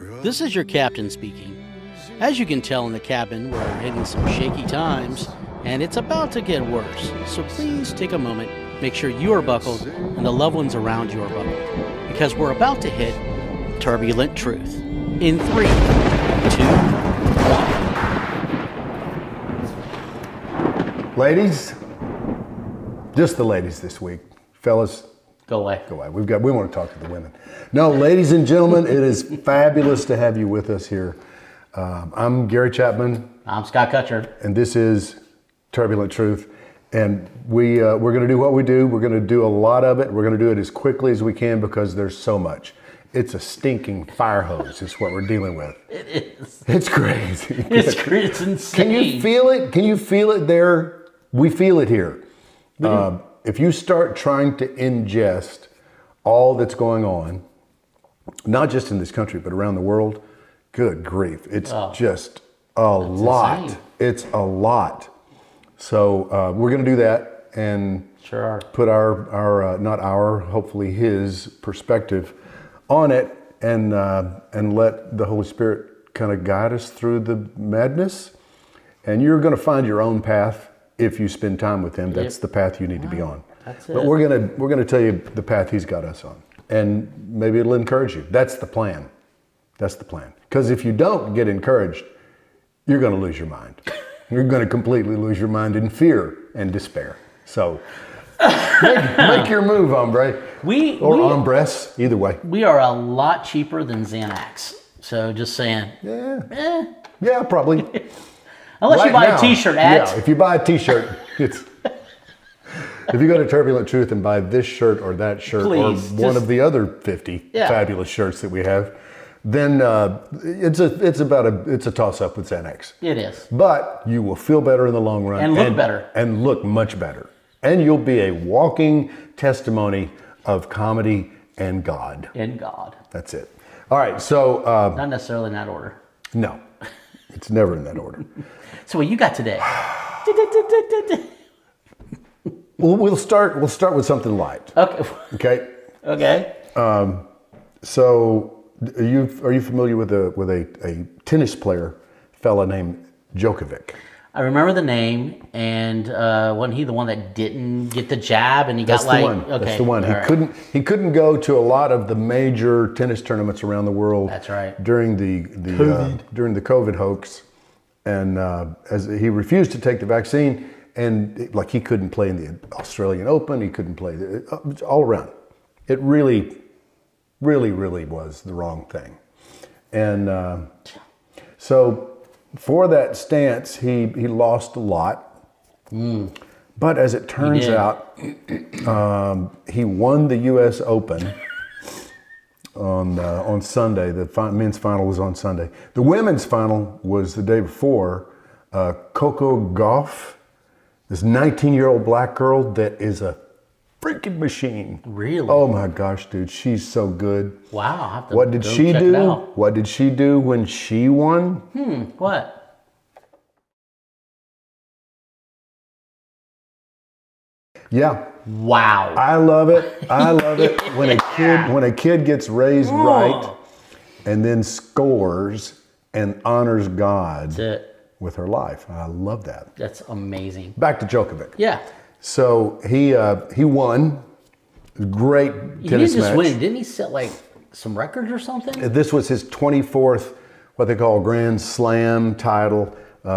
This is your captain speaking. As you can tell in the cabin, we're hitting some shaky times, and it's about to get worse. So please take a moment, make sure you are buckled, and the loved ones around you are buckled, because we're about to hit turbulent truth. In 3, 2, 1. Ladies, just the ladies this week. Fellas, Go away. go away. We want to talk to the women. No, ladies and gentlemen, it is fabulous to have you with us here. I'm Gary Chapman. I'm Scott Kutcher. And this is Turbulent Truth. And we're going to do what we do. We're going to do a lot of it. We're going to do it as quickly as we can because there's so much. It's a stinking fire hose is what we're dealing with. It is. It's crazy. It's insane. Can you feel it? Can you feel it there? We feel it here. If you start trying to ingest all that's going on, not just in this country, but around the world, good grief. It's just a lot. Insane. It's a lot. So we're going to do that and put hopefully his perspective on it and let the Holy Spirit kind of guide us through the madness. And you're going to find your own path if you spend time with him. That's the path you need to be on. That's it. But we're gonna tell you the path he's got us on, and maybe it'll encourage you. That's the plan. That's the plan. Because if you don't get encouraged, you're going to lose your mind. You're going to completely lose your mind in fear and despair. So make your move, hombre. Or hombres, either way. We are a lot cheaper than Xanax. So just saying. Yeah, probably. Unless you buy a t-shirt at. Yeah, if you buy a t-shirt, it's... If you go to Turbulent Truth and buy this shirt or that shirt or one of the other 50 fabulous shirts that we have, then it's a toss-up with Xanax. It is. But you will feel better in the long run. And look better. And look much better. And you'll be a walking testimony of comedy and God. And God. That's it. All right, so... Not necessarily in that order. No, it's never in that order. So what you got today? Well, we'll start with something light. Okay. Okay. So, are you familiar with a tennis player, fella named Djokovic? I remember the name, and wasn't he the one that didn't get the jab, and he That's got the one. Okay. That's the one. He couldn't go to a lot of the major tennis tournaments around the world. That's right. During the COVID hoax, and as he refused to take the vaccine. And he couldn't play in the Australian Open, he couldn't play all around. It really, really, really was the wrong thing. And so for that stance, he lost a lot. But as it turns out, he won the U.S. Open on Sunday. The men's final was on Sunday. The women's final was the day before. Coco Gauff, this 19-year-old black girl that is a freaking machine. Really? Oh my gosh, dude, she's so good. Wow. I'll have to What did she check do? it out. What did she do when she won? What? Yeah. Wow. I love it. I love it when a kid gets raised right and then scores and honors God. That's it. With her life. I love that. That's amazing. Back to Djokovic. Yeah. So he won. Great tennis match. He didn't just win. Didn't he set some records or something? This was his 24th, what they call Grand Slam title.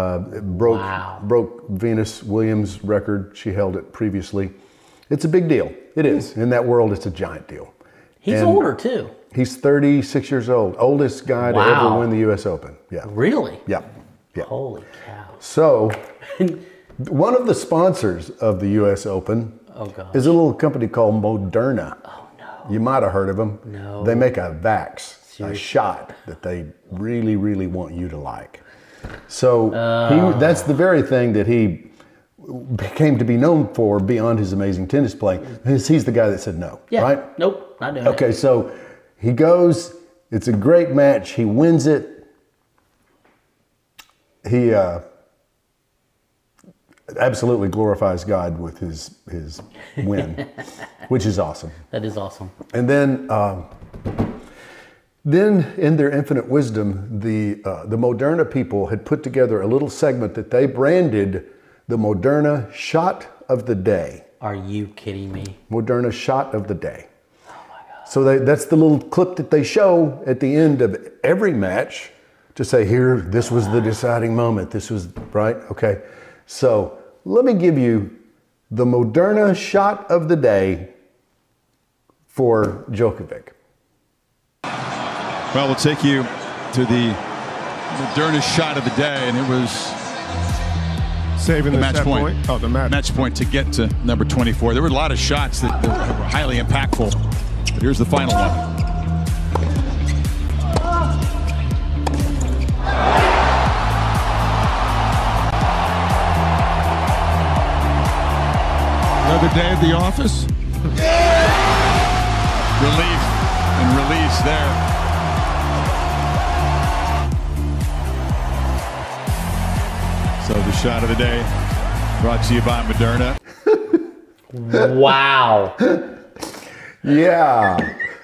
Broke Venus Williams' record. She held it previously. It's a big deal. It is. In that world, it's a giant deal. He's older too. He's 36 years old. Oldest guy to ever win the U.S. Open. Yeah. Really? Yeah. Yeah. Holy cow. So, one of the sponsors of the U.S. Open is a little company called Moderna. Oh, no. You might have heard of them. No. They make a vax, Seriously? a shot that they really, really want you to like. So, that's the very thing that he came to be known for beyond his amazing tennis playing. He's the guy that said no, right? Nope, not doing it. Okay, so he goes, it's a great match, he wins it. He absolutely glorifies God with his win, which is awesome. That is awesome. And then Then, in their infinite wisdom, the Moderna people had put together a little segment that they branded the Moderna Shot of the Day. Are you kidding me? Moderna Shot of the Day. Oh my God. So that's the little clip that they show at the end of every match to say, here, this was the deciding moment. This was, right? Okay. So let me give you the Moderna Shot of the Day for Djokovic. Well, we'll take you to the Moderna Shot of the Day, and it was saving the match point. Oh, the match point to get to number 24. There were a lot of shots that were highly impactful, but here's the final one. Another day at the office. Relief and release there. So the shot of the day brought to you by Moderna. Wow. Yeah.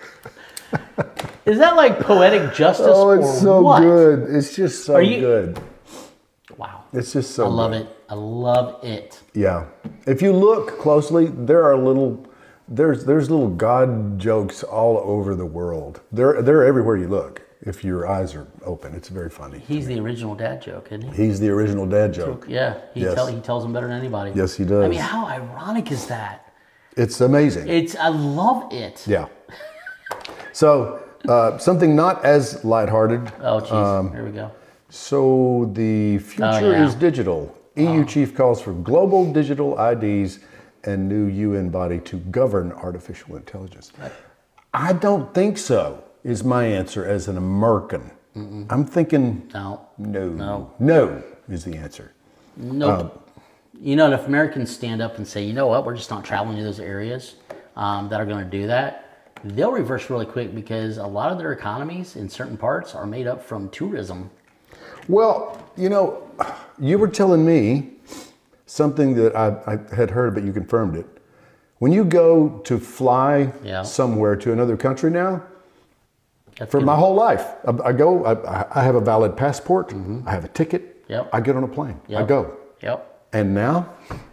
Is that like poetic justice Oh, it's or so what? good. It's just so good. Wow. It's just so I love good. it. I love it. Yeah. If you look closely, there's little God jokes all over the world. They're everywhere you look. If your eyes are open, it's very funny. He's the original dad joke, isn't he? He's the original dad joke. Yeah, he Yes. tells them better than anybody. Yes, he does. I mean, how ironic is that? It's amazing. I love it. Yeah. So something not as lighthearted. Oh, jeez. Here we go. So the future is digital. EU chief calls for global digital IDs and new UN body to govern artificial intelligence. I don't think so, is my answer as an American. I'm thinking no is the answer. Nope. You know, if Americans stand up and say, you know what, we're just not traveling to those areas that are going to do that, they'll reverse really quick because a lot of their economies in certain parts are made up from tourism. Well, you know, you were telling me something that I had heard, but you confirmed it. When you go to fly somewhere to another country now, for my whole life, I have a valid passport, I have a ticket, I get on a plane, I go. And now?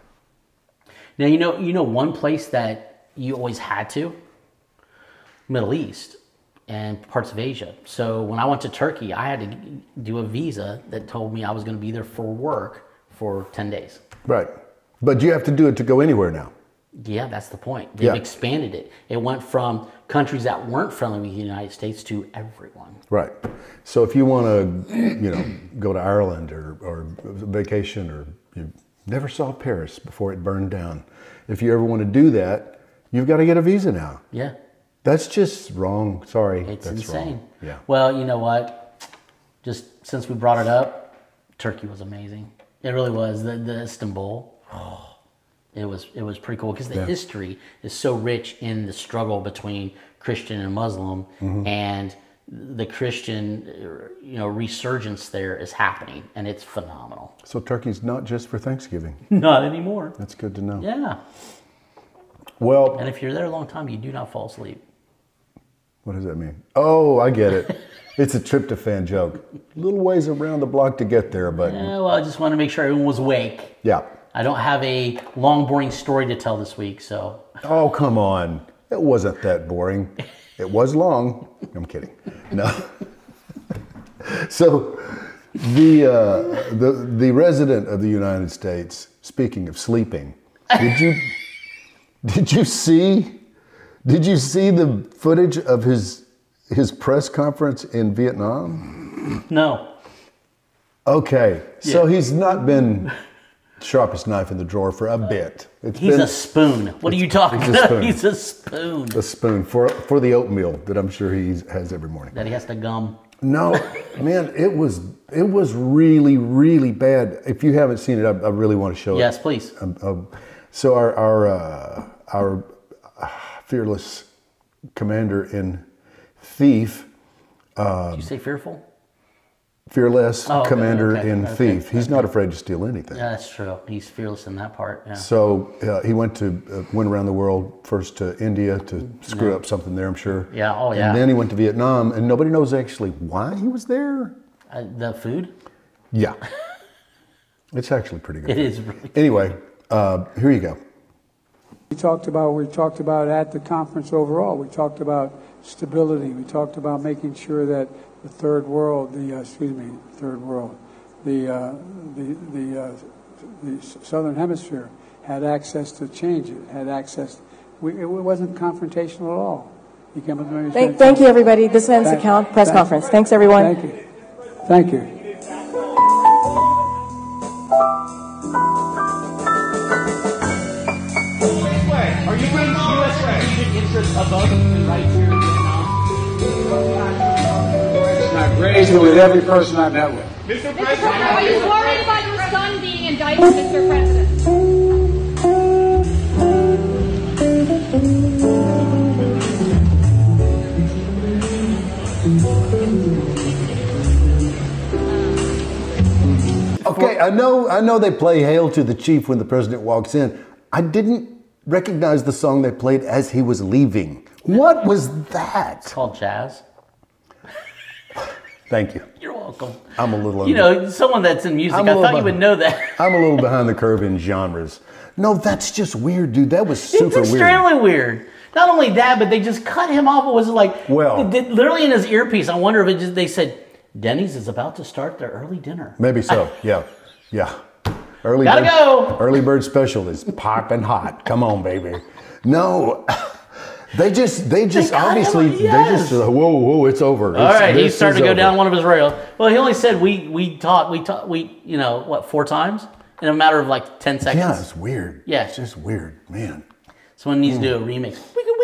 Now, you know one place that you always had to? Middle East and parts of Asia. So when I went to Turkey, I had to do a visa that told me I was going to be there for work for 10 days. Right. But you have to do it to go anywhere now. Yeah, that's the point. They've expanded it. It went from countries that weren't friendly with the United States to everyone. Right. So if you want to, go to Ireland or vacation, or you never saw Paris before it burned down, if you ever want to do that, you've got to get a visa now. Yeah. That's just wrong. Sorry. It's that's insane. Wrong. Yeah. Well, you know what? Just since we brought it up, Turkey was amazing. It really was. The Istanbul. It was pretty cool because the history is so rich in the struggle between Christian and Muslim, and the Christian, resurgence there is happening, and it's phenomenal. So Turkey's not just for Thanksgiving. Not anymore. That's good to know. Yeah. Well, and if you're there a long time, you do not fall asleep. What does that mean? Oh, I get it. It's a tryptophan joke. A little ways around the block to get there, but... Yeah, well, I just want to make sure everyone was awake. Yeah. I don't have a long, boring story to tell this week, so... Oh, come on. It wasn't that boring. It was long. I'm kidding. No. So, the resident of the United States, speaking of sleeping, did you see the footage of his press conference in Vietnam? No. Okay, so he's not been sharpest knife in the drawer for a bit. He's a spoon. What are you talking about? He's a spoon. A spoon for the oatmeal that I'm sure he has every morning. That he has to gum. No, man, it was really, really bad. If you haven't seen it, I really want to show it. Yes, please. So our fearless commander in Thief. Did you say fearful? fearless Oh, okay, commander okay, and okay, thief. He's not afraid to steal anything. Yeah, that's true. He's fearless in that part. Yeah. So he went around the world, first to India to screw up something there, I'm sure. Yeah, oh yeah. And then he went to Vietnam, and nobody knows actually why he was there. The food? Yeah. It's actually pretty good. It is really. Anyway, here you go. We talked about at the conference overall, we talked about stability. We talked about making sure that the third world, the southern hemisphere had access to change it, had access. It wasn't confrontational at all. You came up with Thank you, everybody. This ends the press conference. Thanks, everyone. Thank you. Thank you. Are you bringing U.S. strategic interests above the right here in Vietnam? And I've raised it with every person I've met with. Mr. President, are you worried about your son being indicted, Mr. President? Okay, I know they play Hail to the Chief when the president walks in. I didn't recognize the song they played as he was leaving. What was that? It's called jazz. Thank you. You're welcome. I'm a little... You know, someone that's in music, I thought you would know that. I'm a little behind the curve in genres. No, that's just weird, dude. That was super weird. It's extremely weird. Not only that, but they just cut him off. It was like, literally in his earpiece. I wonder if they said, Denny's is about to start their early dinner. Maybe so. Yeah. Gotta Early bird special is popping hot. Come on, baby. No, they just obviously whoa, it's over. All right, he's starting to go down one of his rails. Well, he only said we taught, you know, what, 4 times in a matter of like 10 seconds. Yeah, it's weird. Yeah, it's just weird, man. Someone needs to do a remix.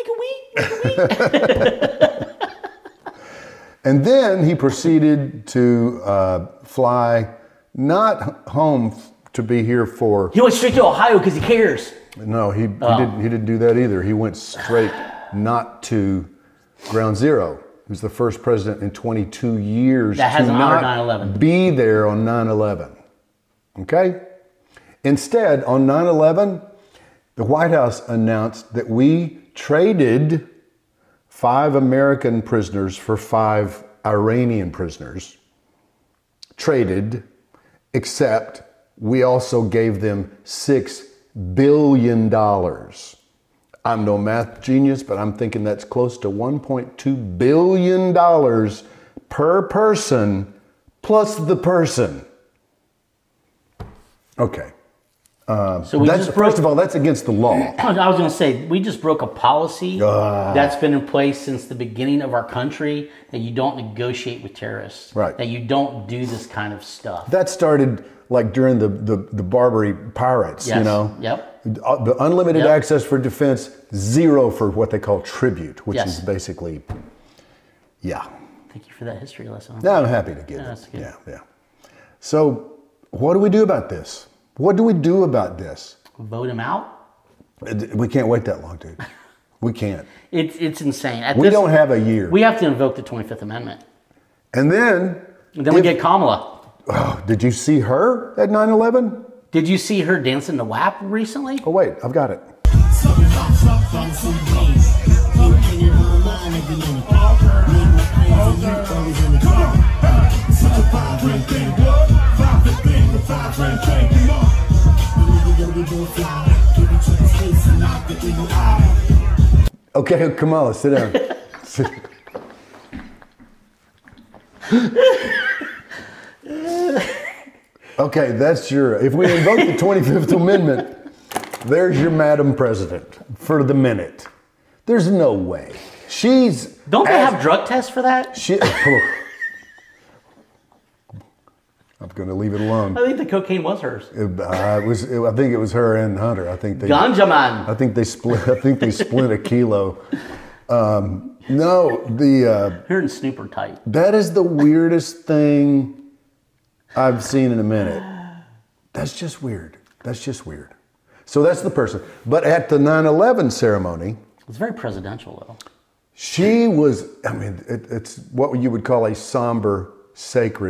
Wee. And then he proceeded to fly not home to be here for. He went straight to Ohio because he cares. No, he didn't do that either. He went straight not to Ground Zero. He was the first president in 22 years that hasn't to honored not 9/11. Be there on 9/11. Okay? Instead, on 9/11, the White House announced that we traded 5 American prisoners for 5 Iranian prisoners. Traded, except we also gave them $6 billion. I'm no math genius, but I'm thinking that's close to $1.2 billion per person plus the person. Okay. So we just first of all, that's against the law. I was going to say, we just broke a policy that's been in place since the beginning of our country, that you don't negotiate with terrorists. Right. That you don't do this kind of stuff. That started like during the Barbary pirates, yes. You know? Yep. The unlimited access for defense, 0 for what they call tribute, which is basically, Thank you for that history lesson. No, I'm happy to give it. That's good. Yeah. So what do we do about this? What do we do about this? Vote him out? We can't wait that long, dude. We can't. It's insane. We don't have a year. We have to invoke the 25th Amendment. And then we get Kamala. Oh, did you see her at 9/11? Did you see her dancing the WAP recently? Oh, wait, I've got it. Okay, Kamala, sit down. Okay, that's if we invoke the 25th Amendment, there's your Madam President for the minute. There's no way. Don't they have drug tests for that? I'm going to leave it alone. I think the cocaine was hers. I think it was her and Hunter. Ganja man. I think they split a kilo. Her and Snoop are tight. That is the weirdest thing I've seen in a minute. That's just weird. So that's the person. But at the 9/11 ceremony, it's very presidential, though. She was. I mean, it's what you would call a somber, sacred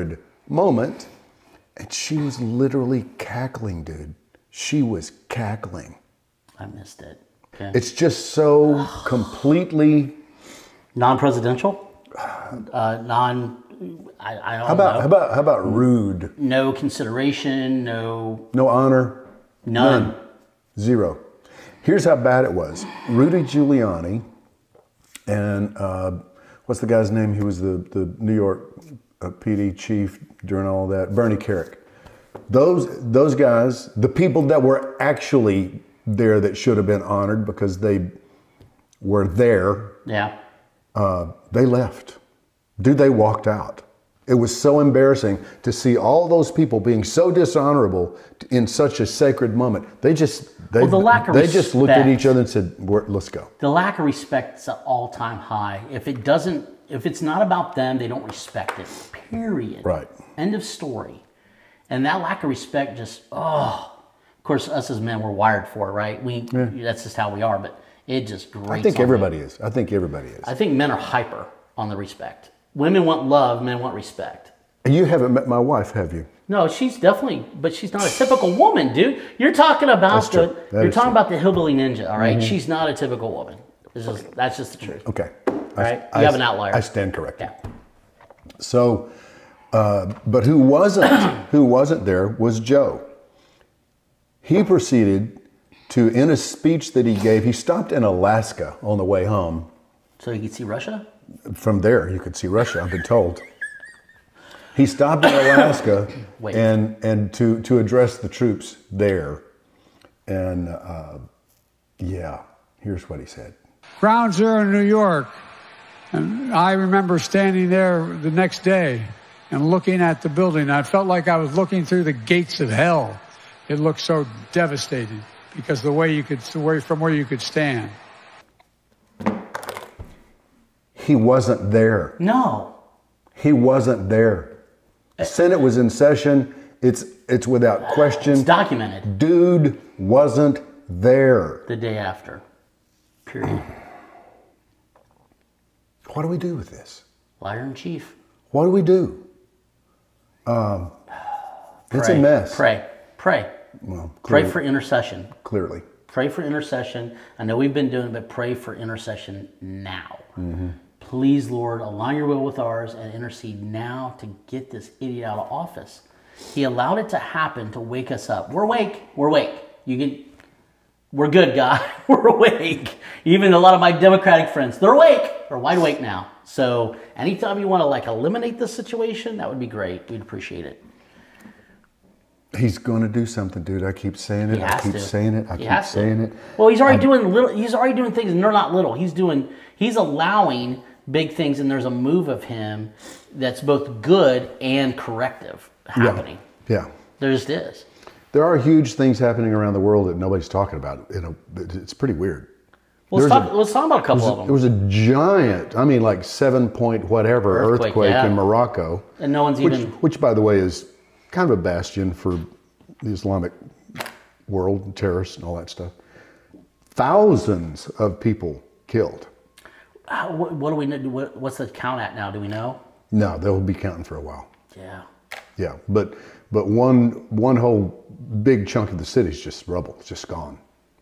moment. And she was literally cackling, dude. She was cackling. I missed it. Okay. It's just so completely Non-presidential? I don't How about rude? No consideration, no honor? None. Zero. Here's how bad it was. Rudy Giuliani and what's the guy's name? He was the New York PD chief during all that. Bernie Kerik. Those guys, the people that were actually there that should have been honored because they were there. Yeah. They left. Dude, they walked out. It was so embarrassing to see all those people being so dishonorable in such a sacred moment. They just looked at each other and said, let's go. The lack of respect is at all-time high. If it's not about them, they don't respect it. Period. Right. End of story. And that lack of respect just, of course, us as men, we're wired for it, right? That's just how we are, but it just grates. I think everybody is. I think men are hyper on the respect. Women want love, men want respect. And you haven't met my wife, have you? No, she's definitely, but she's not a typical woman, dude. You're talking about about the hillbilly ninja, all right? Mm-hmm. She's not a typical woman. That's just the truth. Okay. Right? You have an outlier. I stand corrected. Yeah. So, but who wasn't there was Joe. He proceeded to, in a speech that he gave, he stopped in Alaska on the way home. So you could see Russia? From there, you could see Russia, I've been told. He stopped in Alaska and to address the troops there. And here's what he said. Ground Zero in New York. And I remember standing there the next day and looking at the building. I felt like I was looking through the gates of hell. It looked so devastating because from where you could stand. He wasn't there. No. He wasn't there. The Senate was in session. It's without question. It's documented. Dude wasn't there. The day after. Period. What do we do with this? Liar in chief. What do we do? It's a mess. Pray. Well, pray for intercession. Clearly. Pray for intercession. I know we've been doing it, but pray for intercession now. Mm-hmm. Please, Lord, align your will with ours and intercede now to get this idiot out of office. He allowed it to happen to wake us up. We're awake. We're good, God. We're awake. Even a lot of my Democratic friends, they're awake. They're wide awake now. So anytime you want to eliminate this situation, that would be great. We'd appreciate it. He's going to do something, dude. I keep saying it. I keep saying it. Well, he's already doing things, and they're not little. He's allowing big things, and there's a move of him that's both good and corrective happening. Yeah. There just is. There are huge things happening around the world that nobody's talking about. It's pretty weird. Let's talk about a couple of them. There was a giant, 7-point whatever earthquake in Morocco. And no one's which, by the way, is kind of a bastion for the Islamic world, terrorists and all that stuff. Thousands of people killed. What do we know? What's the count at now? Do we know? No, they'll be counting for a while. Yeah. Yeah, but one whole big chunk of the city's just rubble. It's just gone.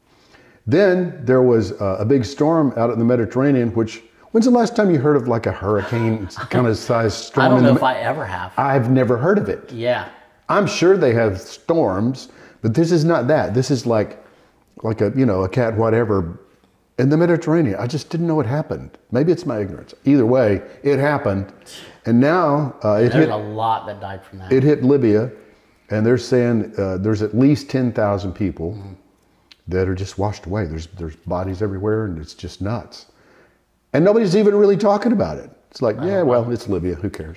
Then there was a big storm out in the Mediterranean, when's the last time you heard of a hurricane kind of size storm? I don't know if I ever have. I've never heard of it. Yeah. I'm sure they have storms, but this is not that. This is like a cat whatever in the Mediterranean. I just didn't know it happened. Maybe it's my ignorance. Either way, it happened. And now there's a lot that died from that. It hit Libya, and they're saying there's at least 10,000 people that are just washed away. There's bodies everywhere, and it's just nuts. And nobody's even really talking about it. It's like, it's Libya. Who cares?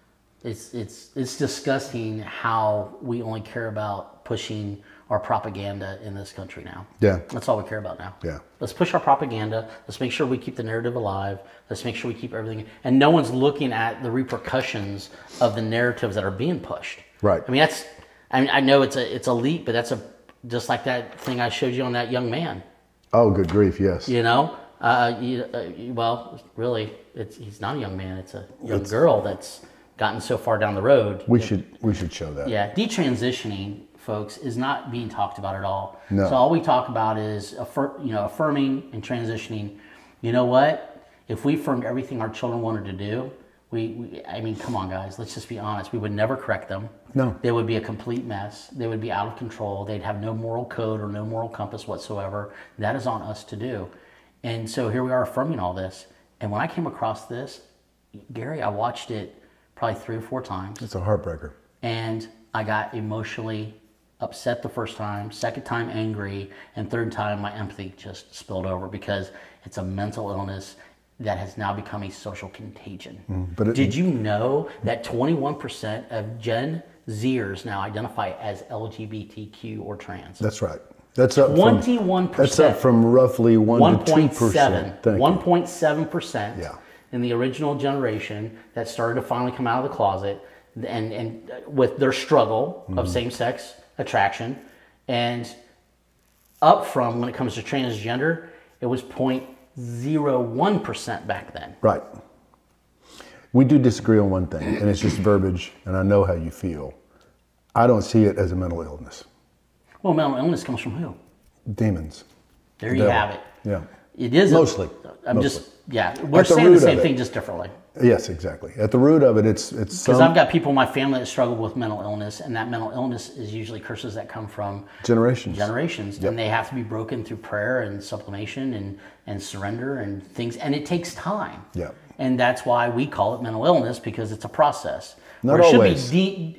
It's disgusting how we only care about pushing our propaganda in this country now. Yeah. That's all we care about now. Yeah. Let's push our propaganda. Let's make sure we keep the narrative alive. Let's make sure we keep everything. And no one's looking at the repercussions of the narratives that are being pushed. Right. I know it's a leap, but that's just like that thing I showed you on that young man. Oh, good grief, yes. Well, really, he's not a young man. It's a young girl that's gotten so far down the road. We should show that. Yeah, detransitioning, folks, is not being talked about at all. No. So all we talk about is affirming and transitioning. You know what? If we affirmed everything our children wanted to do, I mean, come on, guys. Let's just be honest. We would never correct them. No. They would be a complete mess. They would be out of control. They'd have no moral code or no moral compass whatsoever. That is on us to do. And so here we are affirming all this. And when I came across this, Gary, I watched it probably 3 or 4 times. It's a heartbreaker. And I got emotionally upset the first time, second time angry, and third time my empathy just spilled over because it's a mental illness that has now become a social contagion. Did you know that 21% of Gen Zers now identify as LGBTQ or trans? That's right. That's up 21%. That's up from roughly 1 to 2%. 1.7%. Yeah. In the original generation that started to finally come out of the closet and with their struggle of same-sex attraction, and up from, when it comes to transgender, it was 0.01% back then. Right. We do disagree on one thing, and it's just verbiage, and I know how you feel. I don't see it as a mental illness. Well, mental illness comes from who? Demons. There you have it. Yeah. It is Mostly. We're saying the same thing just differently. Yes, exactly. At the root of it, it's because I've got people in my family that struggle with mental illness, and that mental illness is usually curses that come from generations, yep. And they have to be broken through prayer and sublimation and surrender and things, and it takes time. Yeah. And that's why we call it mental illness, because it's a process. Not it always. Should be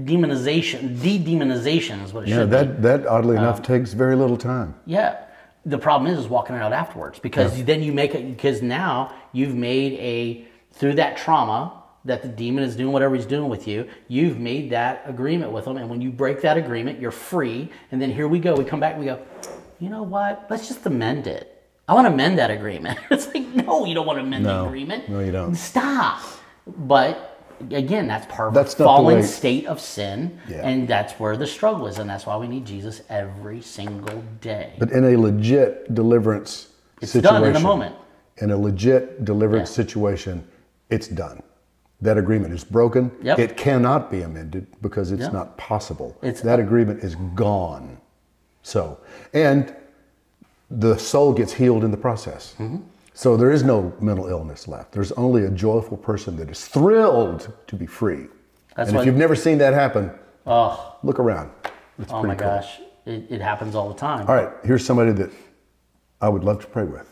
de-demonization is what it should be. be. That oddly enough takes very little time. Yeah. The problem is walking it out afterwards, because then you make it, because now you've made through that trauma that the demon is doing whatever he's doing with you, you've made that agreement with him. And when you break that agreement, you're free. And then here we go. We come back and we go, you know what? Let's just amend it. I want to amend that agreement. It's like, no, you don't want to amend the agreement. No, you don't. Stop. But again, that's part of the fallen state of sin. Yeah. And that's where the struggle is. And that's why we need Jesus every single day. But in a legit deliverance situation. It's done in a moment. In a legit deliverance situation, it's done. That agreement is broken. Yep. It cannot be amended because it's not possible. That agreement is gone. So, and the soul gets healed in the process. Mm-hmm. So there is no mental illness left. There's only a joyful person that is thrilled to be free. And if you've never seen that happen, look around. It's oh my gosh, it happens all the time. All right, here's somebody that I would love to pray with.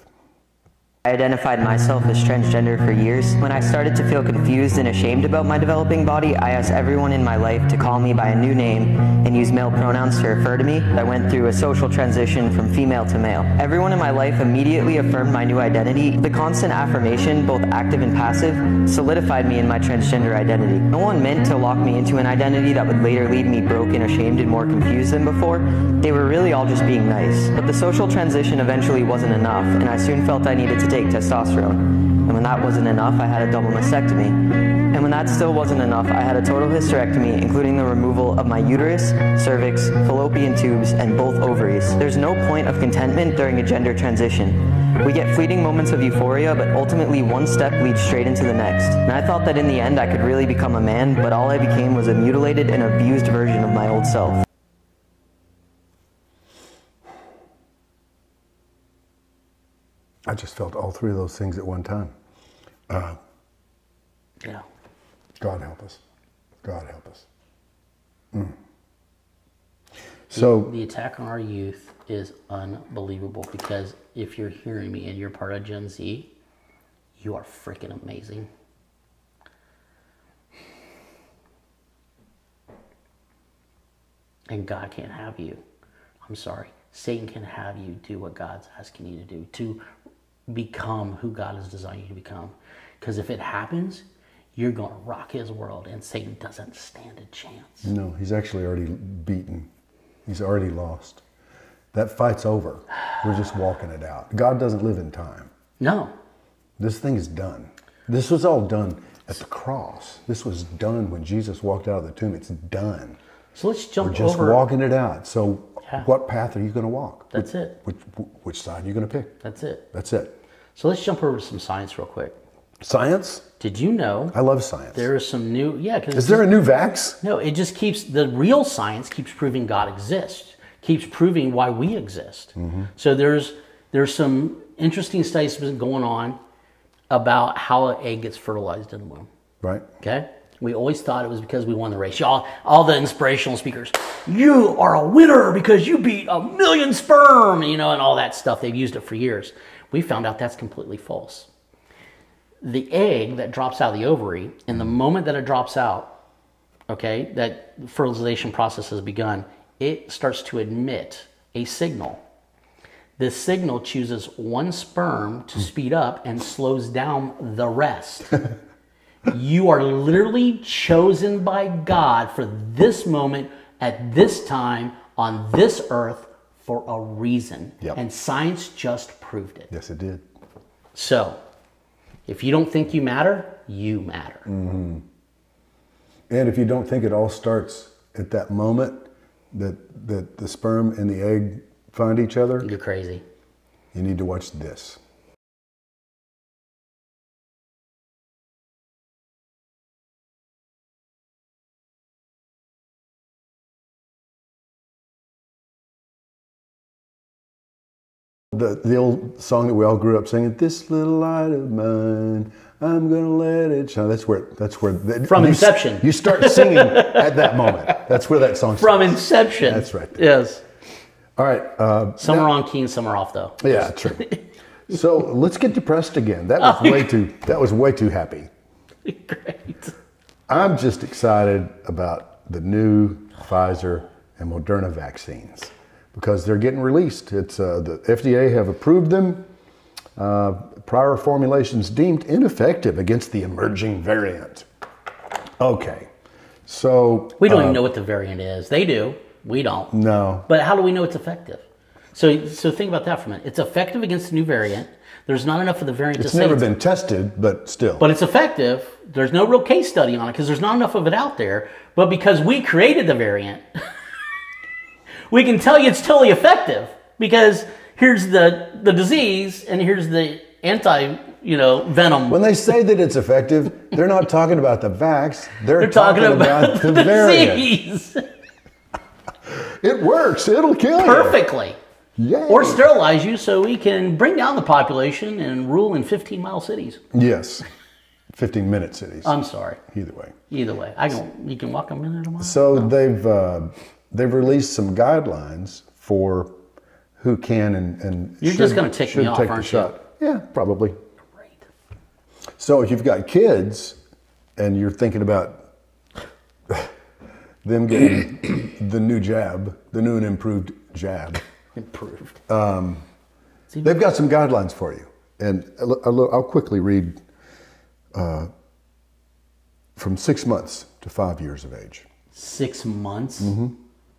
I identified myself as transgender for years. When I started to feel confused and ashamed about my developing body, I asked everyone in my life to call me by a new name and use male pronouns to refer to me. I went through a social transition from female to male. Everyone in my life immediately affirmed my new identity. The constant affirmation, both active and passive, solidified me in my transgender identity. No one meant to lock me into an identity that would later leave me broken, ashamed, and more confused than before. They were really all just being nice. But the social transition eventually wasn't enough, and I soon felt I needed to take testosterone. And when that wasn't enough, I had a double mastectomy. And when that still wasn't enough, I had a total hysterectomy, including the removal of my uterus, cervix, fallopian tubes, and both ovaries. There's no point of contentment during a gender transition. We get fleeting moments of euphoria, but ultimately one step leads straight into the next. And I thought that in the end I could really become a man, but all I became was a mutilated and abused version of my old self. I just felt all three of those things at one time. Yeah. God help us. God help us. So the attack on our youth is unbelievable, because if you're hearing me and you're part of Gen Z, you are freaking amazing. And God can't have you. I'm sorry. Satan can have you do what God's asking you to do, to become who God has designed you to become. Because if it happens, you're going to rock his world, and Satan doesn't stand a chance. No, he's actually already beaten. He's already lost. That fight's over. We're just walking it out. God doesn't live in time. No. This thing is done. This was all done at the cross. This was done when Jesus walked out of the tomb. It's done. So let's jump over. We're just walking it out. So what path are you going to walk? That's it. Which side are you going to pick? That's it. That's it. So let's jump over to some science real quick. Science? Did you know I love science. there is some new, Is there a new vax? No, it just keeps, the real science keeps proving God exists, keeps proving why we exist. So there's some interesting studies been going on about how an egg gets fertilized in the womb. Right. Okay? We always thought it was because we won the race. Y'all, all the inspirational speakers, you are a winner because you beat 1 million sperm, and all that stuff. They've used it for years. We found out that's completely false. The egg that drops out of the ovary, in the moment that it drops out, okay, that fertilization process has begun, it starts to emit a signal. This signal chooses one sperm to speed up and slows down the rest. You are literally chosen by God for this moment at this time on this earth for a reason. Yep. And science just proved it. Yes, it did. So, if you don't think you matter, you matter. And if you don't think it all starts at that moment that the sperm and the egg find each other, You're crazy. you need to watch this. The old song that we all grew up singing, "This little light of mine, I'm gonna let it shine." That's where From Inception. You start singing at that moment. That's where that song From starts. Inception. That's right. Yes. All right. Some are on key and some are off, though. Yeah, true. So let's get depressed again. That was way too happy. Great. I'm just excited about the new Pfizer and Moderna vaccines because they're getting released. It's the FDA have approved them. Prior formulations deemed ineffective against the emerging variant. Okay, so We don't even know what the variant is. They do. We don't. no. But how do we know it's effective? So think about that for a minute. It's effective against the new variant. There's not enough of the variant It's to say never been tested, but still. But it's effective. There's no real case study on it because there's not enough of it out there. But because we created the variant, we can tell you it's totally effective because here's the disease and here's the venom. When they say that it's effective, they're not talking about the vax. They're talking about the variant. disease. It works. It'll kill you. Perfectly. Yay. Or sterilize you so we can bring down the population and rule in 15-mile cities. Yes. 15-minute cities. I'm sorry. Either way. Either way. You can walk a minute a mile. So they've released some guidelines for who can and You're just going to tick me off, take aren't the shot. Yeah, probably. Great. So if you've got kids and you're thinking about them getting the new jab, the new and improved jab, Improved. they've got some guidelines for you. And I'll quickly read from 6 months to 5 years of age. 6 months? Mm-hmm.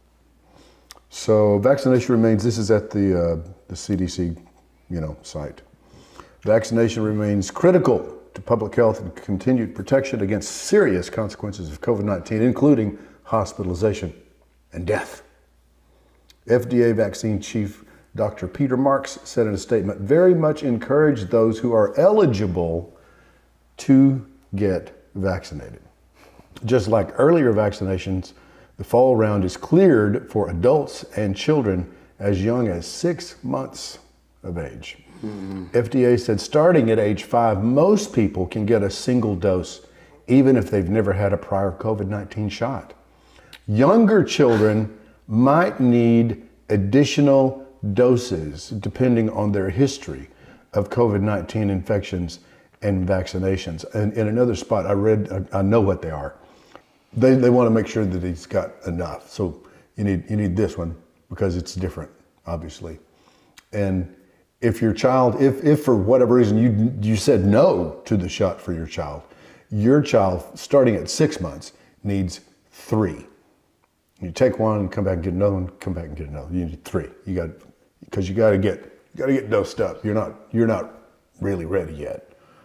So vaccination remains, this is at the CDC, site. Vaccination remains critical to public health and continued protection against serious consequences of COVID-19, including hospitalization and death. FDA vaccine chief Dr. Peter Marks said in a statement, very much encourage those who are eligible to get vaccinated. Just like earlier vaccinations, the fall round is cleared for adults and children as young as 6 months of age. FDA said starting at age 5, most people can get a single dose, even if they've never had a prior COVID-19 shot. Younger children might need additional doses depending on their history of COVID-19 infections and vaccinations. And in another spot I read, I know what they are. They want to make sure that he's got enough. So you need this one because it's different, obviously. And if your child, if for whatever reason you said no to the shot for your child starting at 6 months needs 3. You take one, come back and get another one, come back and get another. You need 3. Because you got to get dosed up. You're not really ready yet.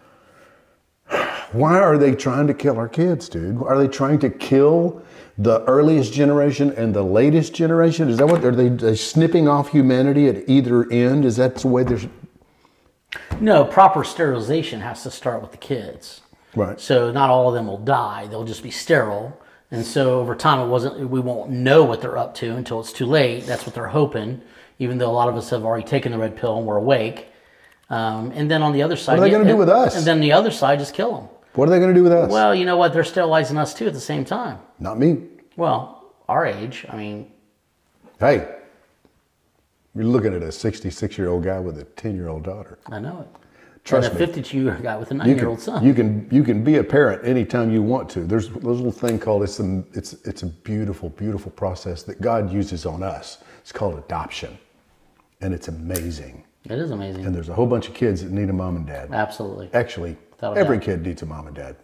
Why are they trying to kill our kids, dude? Are they trying to kill the earliest generation and the latest generation? Is that what are they snipping off humanity at either end? Is that the way they're? No, proper sterilization has to start with the kids. Right. So not all of them will die. They'll just be sterile. And so over time, we won't know what they're up to until it's too late. That's what they're hoping, even though a lot of us have already taken the red pill and we're awake. And then on the other side... What are they going to do with us? And then the other side, just kill them. What are they going to do with us? Well, you know what? They're sterilizing us too at the same time. Not me. Well, our age, I mean... Hey, you're looking at a 66-year-old guy with a 10-year-old daughter. I know it. Trust and me. a 52-year-old guy with a 9-year-old son. You can be a parent anytime you want to. There's a little thing called it's a beautiful, beautiful process that God uses on us. It's called adoption, and it's amazing. It is amazing. And there's a whole bunch of kids that need a mom and dad. Absolutely. Actually, Without every doubt. kid needs a mom and dad.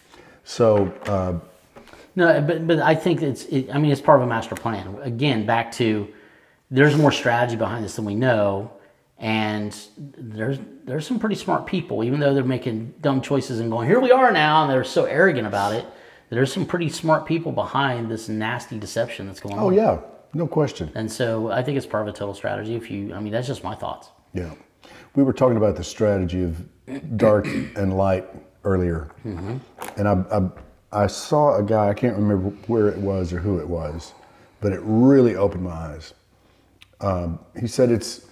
So No, but I think it's part of a master plan. Again, back to there's more strategy behind this than we know, and there's some pretty smart people, even though they're making dumb choices and going, here we are now, and they're so arrogant about it. There's some pretty smart people behind this nasty deception that's going on. oh yeah, no question. And so I think it's part of a total strategy. That's just my thoughts. Yeah, we were talking about the strategy of dark and light earlier, and I saw a guy, I can't remember where it was or who it was, but it really opened my eyes. He said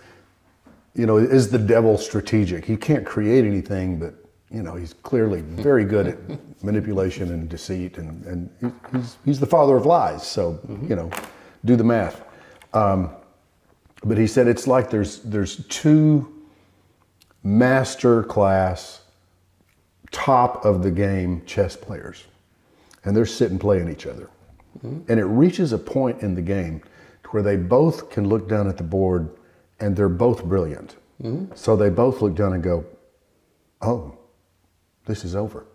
is the devil strategic? He can't create anything, but he's clearly very good at manipulation and deceit, and he's the father of lies. So do the math. But he said it's like there's two master class, top of the game chess players, and they're sitting playing each other. And it reaches a point in the game to where they both can look down at the board and they're both brilliant. So they both look down and go, oh, this is over.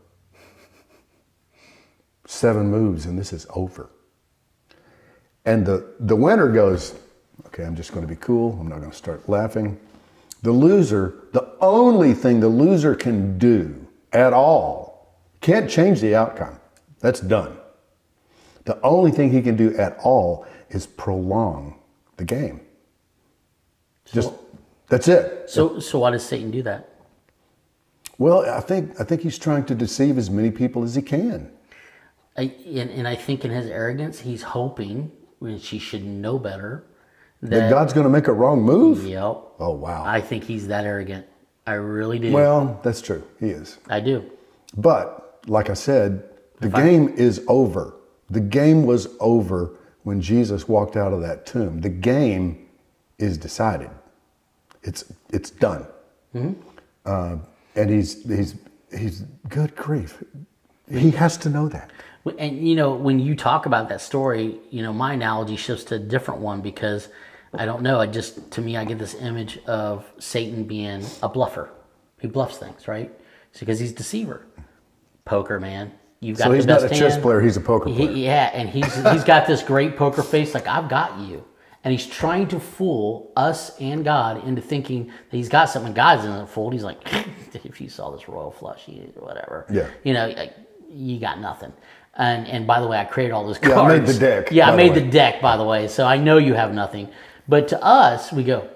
7 moves and this is over. And the winner goes, okay, I'm just going to be cool. I'm not going to start laughing. The loser, the only thing the loser can do at all, can't change the outcome. That's done. The only thing he can do at all is prolong the game. That's it. So why does Satan do that? Well, I think he's trying to deceive as many people as he can. And I think in his arrogance, he's hoping, which he should know better, That God's going to make a wrong move? Yep. Oh, wow. I think he's that arrogant. I really do. Well, that's true. He is. I do. But, like I said, the game is over. The game was over when Jesus walked out of that tomb. The game is decided. It's done. And he's good grief. He has to know that. And, when you talk about that story, my analogy shifts to a different one because I don't know. To me, I get this image of Satan being a bluffer. He bluffs things, right? It's because he's a deceiver. Poker, man. You've got So he's the best not a chess hand. player, he's a poker player. Yeah, and he's got this great poker face, like, I've got you. And he's trying to fool us and God into thinking that he's got something. God's in the fold. He's like, if you saw this royal flush, whatever. Yeah. You got nothing. And by the way, I created all those cards. Yeah, I made the deck. Yeah, I by made the the way. deck, by the way. So I know you have nothing. But to us, we go,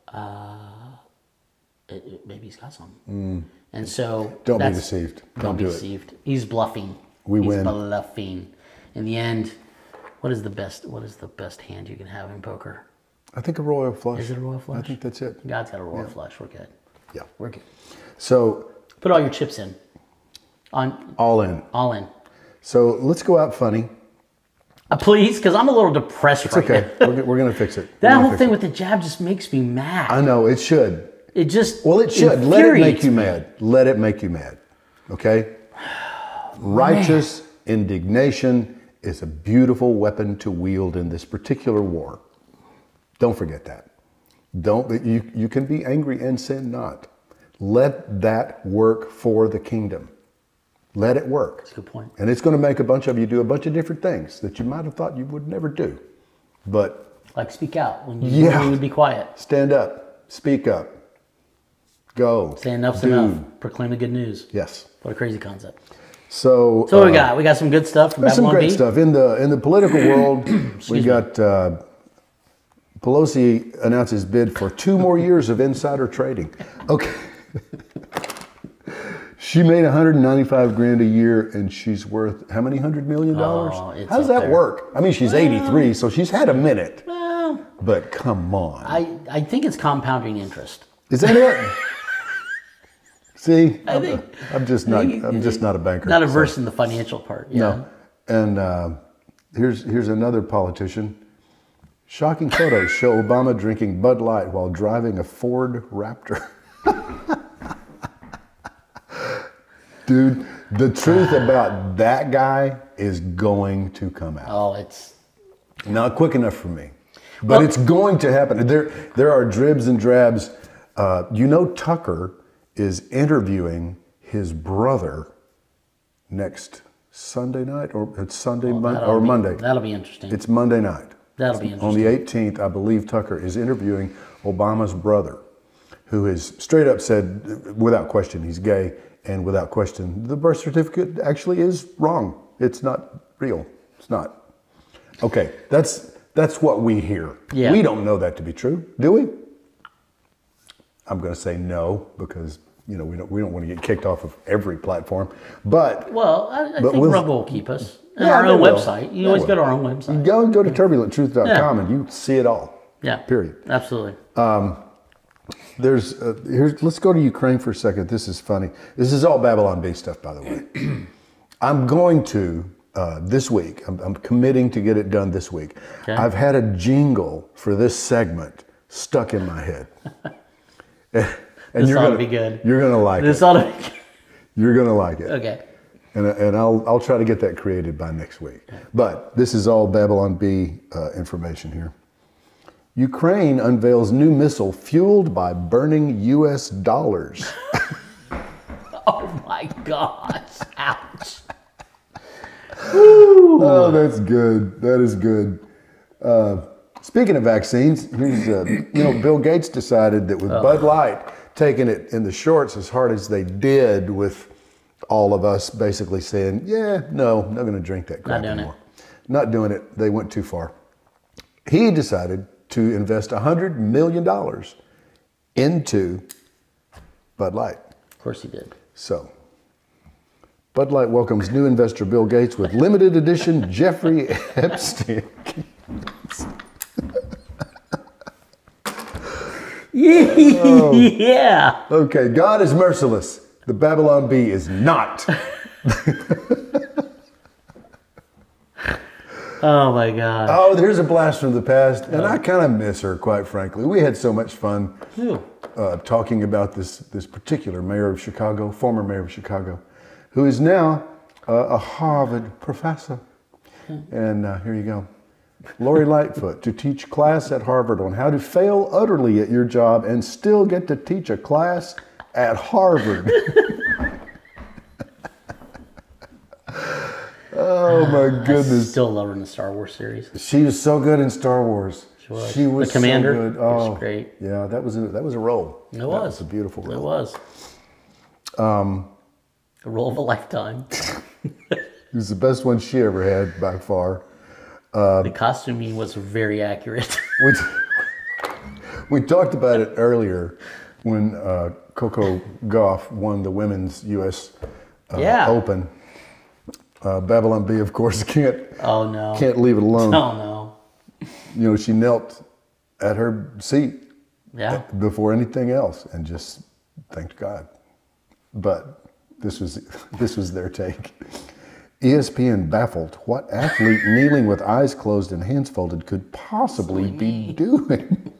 maybe he's got something. And so Don't be deceived. Don't be do it. deceived. He's bluffing. We He's win. bluffing. In the end, what is the best hand you can have in poker? I think a royal flush. Is it a royal flush? I think that's it. God's got a royal flush. We're good. Yeah. We're good. So, Put all your chips in. all in. All in. So, let's go out funny. Please, because I'm a little depressed It's right okay. now. We're going to fix it. We're That gonna whole fix thing it. with the jab just makes me mad. I know, it should. It just Well, it should. Let it make infuriates you me. mad. Let it make you mad. Okay? Righteous indignation is a beautiful weapon to wield in this particular war. Don't forget that. You can be angry and sin not. Let that work for the kingdom. Let it work. That's a good point. And it's going to make a bunch of you do a bunch of different things that you might have thought you would never do. But Like speak out when you would be quiet. stand up, speak up, go. Say enough's do. enough. Proclaim the good news. Yes. What a crazy concept. So So what we got? We got some good stuff from There's some Babylon great B. stuff in the political world. We got Pelosi announces bid for 2 more years of insider trading. Okay, She made $195,000 a year, and she's worth how many $100 million? Oh, How does that work? I mean, she's 83, so she's had a minute. Well, But come on. I think it's compounding interest. Is that it? See, think- I'm just not a banker. Not averse in the financial part. Yeah. No. And here's another politician. Shocking photos show Obama drinking Bud Light while driving a Ford Raptor. Dude, the truth about that guy is going to come out. Oh, it's Not quick enough for me, but it's going to happen. There are dribs and drabs. Tucker is interviewing his brother next Sunday night, or it's Sunday or Monday. That'll be interesting. It's Monday night. That'll be On the interesting. 18th, I believe Tucker is interviewing Obama's brother, who has straight up said, without question, he's gay, and without question, the birth certificate actually is wrong. It's not real. It's not. Okay, that's what we hear. Yeah. We don't know that to be true, do we? I'm going to say no, because we don't want to get kicked off of every platform. But Well, I think Rumble will keep us. And Yeah, our they own will. website. You They always will. go to our own website. you go to turbulenttruth.com and you see it all. Yeah. Period. Absolutely. Let's go to Ukraine for a second. This is funny. This is all Babylon Bee stuff, by the way. I'm going to this week. I'm committing to get it done this week. Okay. I've had a jingle for this segment stuck in my head. And This ought to be good. You're gonna like This it. ought to be good. You're gonna like it. Okay. And I'll try to get that created by next week. But this is all Babylon Bee information here. Ukraine unveils new missile fueled by burning U.S. dollars. Oh my gosh. Ouch. Oh, that's good. That is good. Speaking of vaccines, here's Bill Gates decided that with Bud Light taking it in the shorts as hard as they did, with all of us basically saying, yeah, no, not going to drink that crap Not doing anymore. Not doing it. They went too far. He decided to invest $100 million into Bud Light. Of course he did. So, Bud Light welcomes new investor Bill Gates with limited edition Jeffrey Epstein. Yeah. Okay, God is merciless. The Babylon Bee is not. Oh my God. Oh, there's a blast from the past, and I kind of miss her, quite frankly. We had so much fun talking about this particular mayor of Chicago, former mayor of Chicago, who is now a Harvard professor. And here you go. Lori Lightfoot to teach class at Harvard on how to fail utterly at your job and still get to teach a class at Harvard. Oh my goodness. Still love her in the Star Wars series. She was so good in Star Wars. She was The Commander so good. was Oh, great. Yeah, that was a role. It That was. was a beautiful role. It was. A role of a lifetime. It was the best one she ever had by far. The costuming was very accurate. We talked about it earlier when Coco Gauff won the women's U.S. Open. Babylon Bee, of course, can't leave it alone. Oh no. She knelt at her seat before anything else and just thanked God. But this was their take. ESPN baffled what athlete kneeling with eyes closed and hands folded could possibly be doing.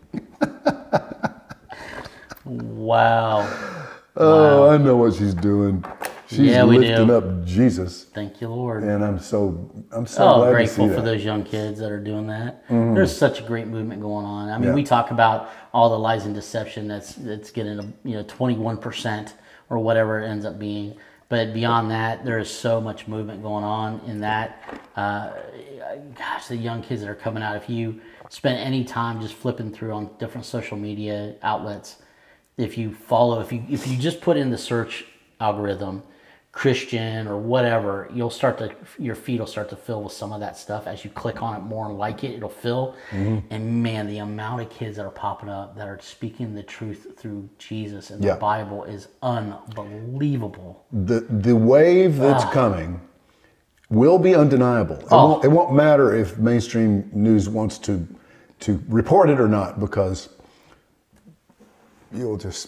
Wow. Oh, Wow. I know what she's doing. She's Yeah, we lifting do. up Jesus, Thank you, Lord. and I'm so glad to see Grateful that. for those young kids that are doing that. There's such a great movement going on. I mean, Yeah. we talk about all the lies and deception that's getting 21% or whatever it ends up being. But beyond that, there is so much movement going on in that. Gosh, the young kids that are coming out. If you spend any time just flipping through on different social media outlets, if you just put in the search algorithm, Christian or whatever, your feed will start to fill with some of that stuff. As you click on it more and like it, it'll fill. And man, the amount of kids that are popping up that are speaking the truth through Jesus and the Bible is unbelievable. The wave that's coming will be undeniable. It won't matter if mainstream news wants to report it or not, because you'll just,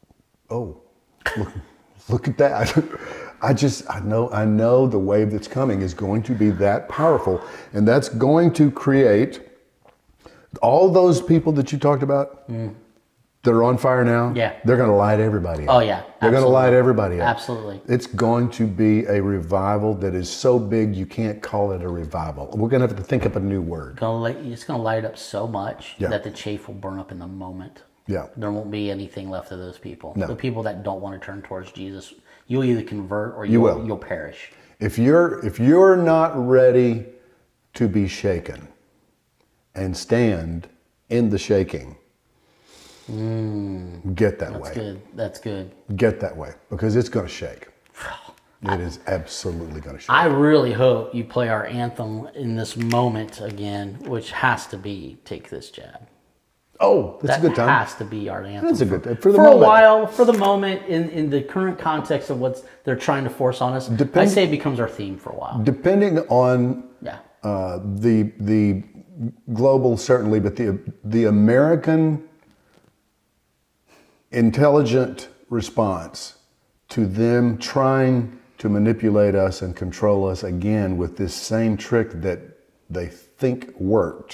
look at that. I know the wave that's coming is going to be that powerful, and that's going to create all those people that you talked about that are on fire now. Yeah, they're going to light everybody up. Oh yeah, they're going to light everybody up. Absolutely. It's going to be a revival that is so big you can't call it a revival. We're going to have to think up a new word. It's going to light up so much that the chaff will burn up in the moment. Yeah. There won't be anything left of those people. No. The people that don't want to turn towards Jesus, you'll either convert or you'll perish. If you're not ready to be shaken and stand in the shaking, get that way. That's good. Get that way, because it's going to shake. It is absolutely going to shake. I really hope you play our anthem in this moment again, which has to be "Take This Jab." Oh, that's a good time. That has to be our anthem. That's a good time. For a while, for the moment, in the current context of what they're trying to force on us, I say it becomes our theme for a while. Depending on the global, certainly, but the American intelligent response to them trying to manipulate us and control us again with this same trick that they think worked.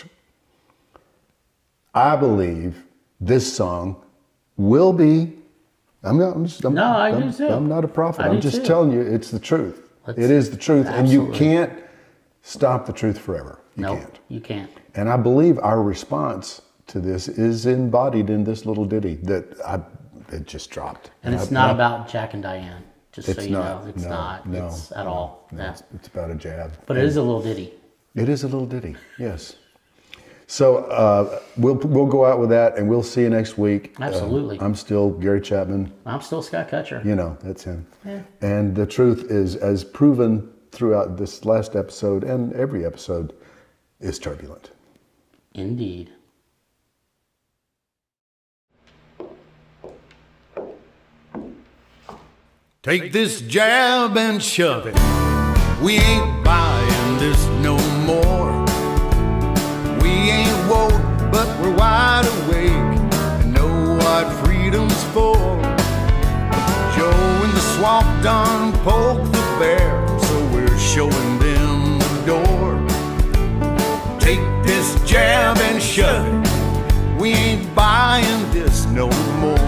I believe this song will be. I'm not a prophet. I'm just telling you, it's the truth. It is the truth, and you can't stop the truth forever. You can't. And I believe our response to this is embodied in this little ditty that it just dropped. And it's not about Jack and Diane. Just so you know, it's not. It's at all. No, it's about a jab. But it is a little ditty. It is a little ditty. Yes. So we'll go out with that, and we'll see you next week. Absolutely. I'm still Gary Chapman. I'm still Scott Kutcher. You know, that's him. Yeah. And the truth is, as proven throughout this last episode and every episode, is turbulent. Indeed. Take this jab and shove it. We ain't buying this no more. We ain't woke, but we're wide awake and know what freedom's for. Joe in the swamp done poked the bear, so we're showing them the door. Take this jab and shove it. We ain't buying this no more.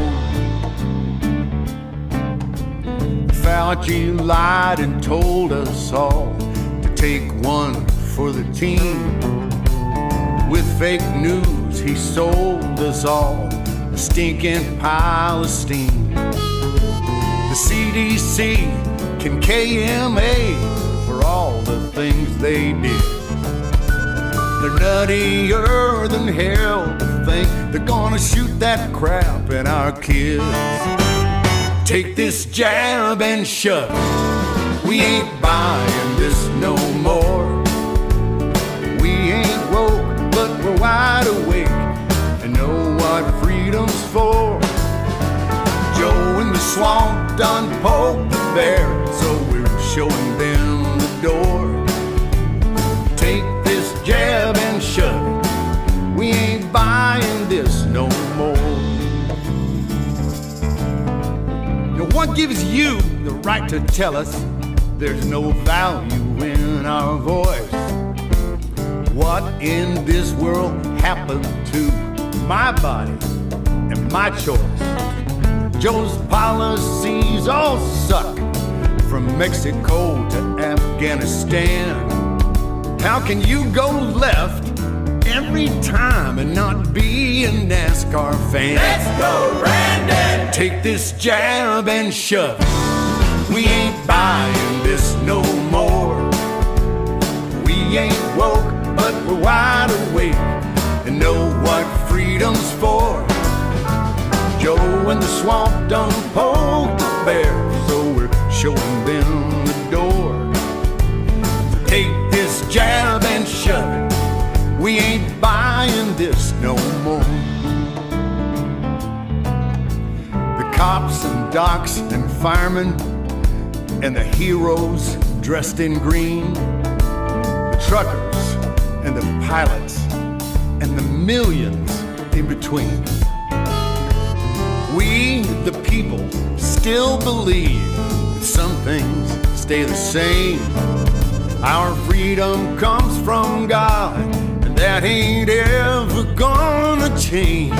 Fauci lied and told us all to take one for the team. With fake news, he sold us all a stinking pile of steam. The CDC can KMA for all the things they did. They're nuttier than hell to think they're gonna shoot that crap at our kids. Take this jab and shove it. We ain't buying this no more. We ain't woke, but we're wide awake and know what freedom's for. Joe in the swamp done poked the bear, so we're showing them the door. Take this jab and shove it. We ain't buying this no more. What gives you the right to tell us there's no value in our voice? What in this world happened to my body and my choice? Joe's policies all suck, from Mexico to Afghanistan. How can you go left every time and not be a NASCAR fan? Let's go, Brandon! Take this jab and shove it. We ain't buying this no more. We ain't woke, but we're wide awake and know what freedom's for. Joe in the swamp done poked the bear, so we're showing them We ain't buying this no more. The cops and docs and firemen and the heroes dressed in green, the truckers and the pilots and the millions in between. We, the people, still believe that some things stay the same. Our freedom comes from God, and that ain't ever gonna change.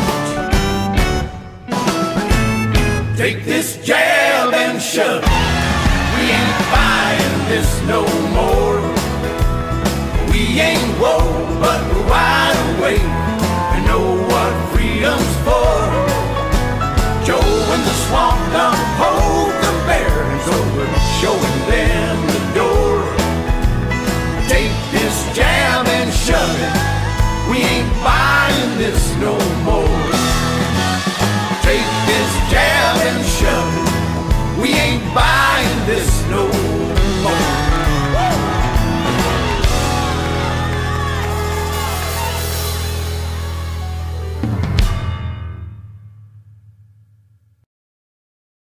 Take this jab and shove it. We ain't buying this no more. We ain't woke, but we're wide awake and know what freedom's for. Joe and the swamp done hold the bears over, showing them the door. Take this jab and shove it. We ain't buying this no more. Take this jab and shove it. We ain't buying this no